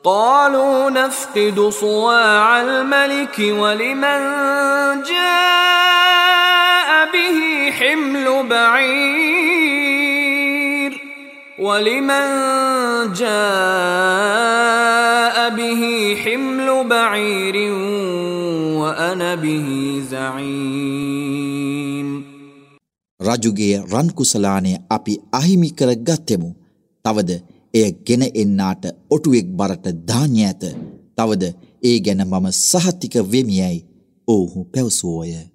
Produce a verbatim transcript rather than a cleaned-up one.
قالوا نفقد صواع الملك ولمن جاء به حمل بعير ولمن جاء به حمل بعير وأنا به زعيم. රජුගේ රන් කුසලානේ අපි අහිමි කර ගත්තෙමු. තවද එය ගෙන එන්නාට ඔටුවෙක් බරට ධාන්‍ය ඇත. තවද ඒ ගැන මම සහතික වෙමියයි ඔවුහු පැවසුවෝය.